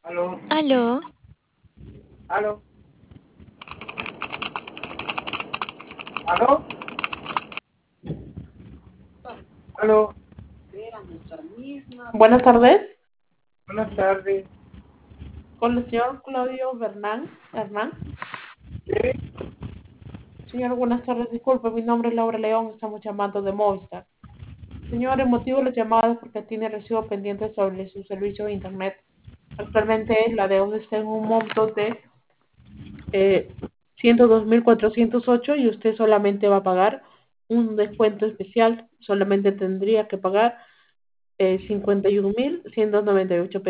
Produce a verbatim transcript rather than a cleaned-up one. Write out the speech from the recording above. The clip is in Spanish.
Aló, Aló, aló, aló, aló. Buenas tardes, Buenas tardes. con el señor Claudio Bernán. Hernán. Sí, Señor, buenas tardes, disculpe, mi nombre es Laura León, estamos llamando de Movistar. Señor, el motivo de la llamada es porque tiene recibo pendiente sobre su servicio de Internet. Actualmente la deuda está en un monto de eh, ciento dos mil cuatrocientos ocho y usted solamente va a pagar un descuento especial, solamente tendría que pagar eh, cincuenta y un mil ciento noventa y ocho